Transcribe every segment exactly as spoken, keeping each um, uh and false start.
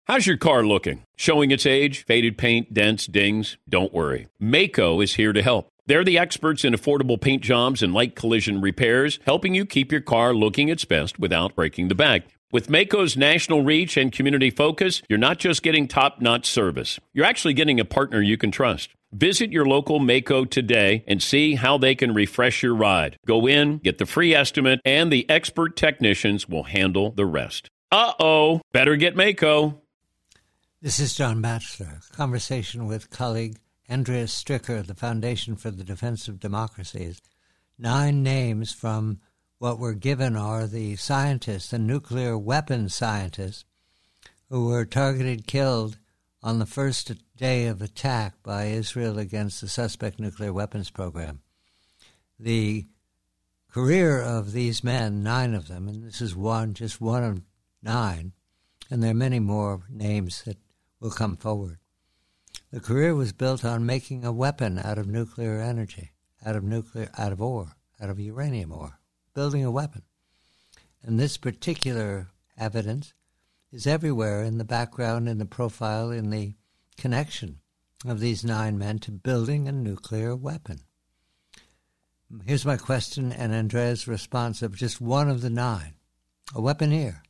How's your car looking? Showing its age, faded paint, dents, dings? Don't worry. Maaco is here to help. They're the experts in affordable paint jobs and light collision repairs, helping you keep your car looking its best without breaking the bank. With Maaco's national reach and community focus, you're not just getting top-notch service. You're actually getting a partner you can trust. Visit your local Maaco today and see how they can refresh your ride. Go in, get the free estimate, and the expert technicians will handle the rest. Uh-oh, better get Maaco. This is John Batchelor, conversation with colleague Andreas Stricker of the Foundation for the Defense of Democracies. Nine names from what we're given are the scientists, the nuclear weapons scientists, who were targeted, killed on the first day of attack by Israel against the suspect nuclear weapons program. The career of these men, nine of them, and this is one, just one of nine, and there are many more names that will come forward. The career was built on making a weapon out of nuclear energy, out of nuclear, out of ore, out of uranium ore, building a weapon. And this particular evidence is everywhere in the background, in the profile, in the connection of these nine men to building a nuclear weapon. Here's my question and Andrea's response of just one of the nine, a weaponeer.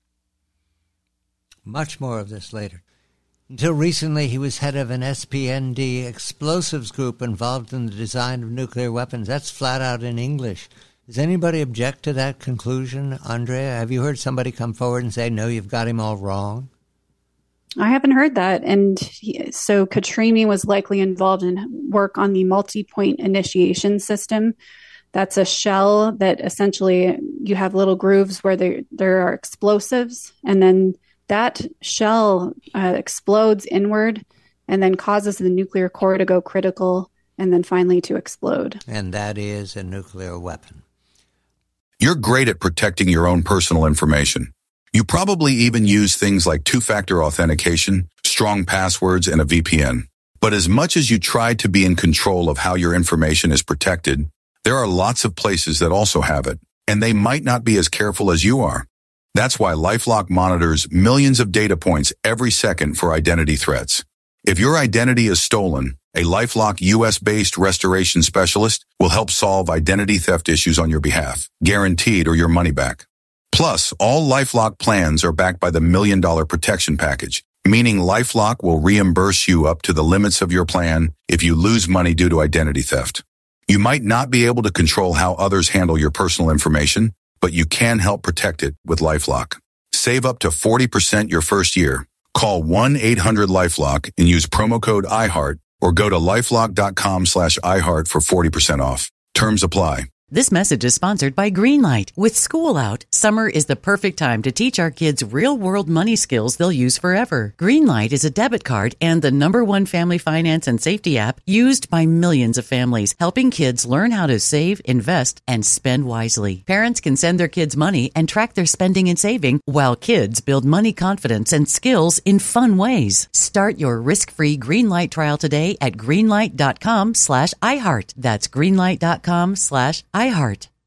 Much more of this later. Until recently, he was head of an S P N D explosives group involved in the design of nuclear weapons. That's flat out in English. Does anybody object to that conclusion, Andrea? Have you heard somebody come forward and say, no, you've got him all wrong? I haven't heard that. And he, so Katrini was likely involved in work on the multi-point initiation system. That's a shell that essentially you have little grooves where there, there are explosives, and then that shell uh, explodes inward and then causes the nuclear core to go critical and then finally to explode. And that is a nuclear weapon. You're great at protecting your own personal information. You probably even use things like two-factor authentication, strong passwords, and a V P N. But as much as you try to be in control of how your information is protected, there are lots of places that also have it, and they might not be as careful as you are. That's why LifeLock monitors millions of data points every second for identity threats. If your identity is stolen, a LifeLock U S-based restoration specialist will help solve identity theft issues on your behalf, guaranteed or your money back. Plus, all LifeLock plans are backed by the Million Dollar Protection Package, meaning LifeLock will reimburse you up to the limits of your plan if you lose money due to identity theft. You might not be able to control how others handle your personal information, but you can help protect it with LifeLock. Save up to forty percent your first year. Call one eight hundred LifeLock and use promo code iHeart or go to lifelock.com slash iHeart for forty percent off. Terms apply. This message is sponsored by Greenlight. With school out, summer is the perfect time to teach our kids real-world money skills they'll use forever. Greenlight is a debit card and the number one family finance and safety app used by millions of families, helping kids learn how to save, invest, and spend wisely. Parents can send their kids money and track their spending and saving, while kids build money confidence and skills in fun ways. Start your risk-free Greenlight trial today at greenlight.com slash iHeart. That's greenlight.com slash iHeart. iHeart.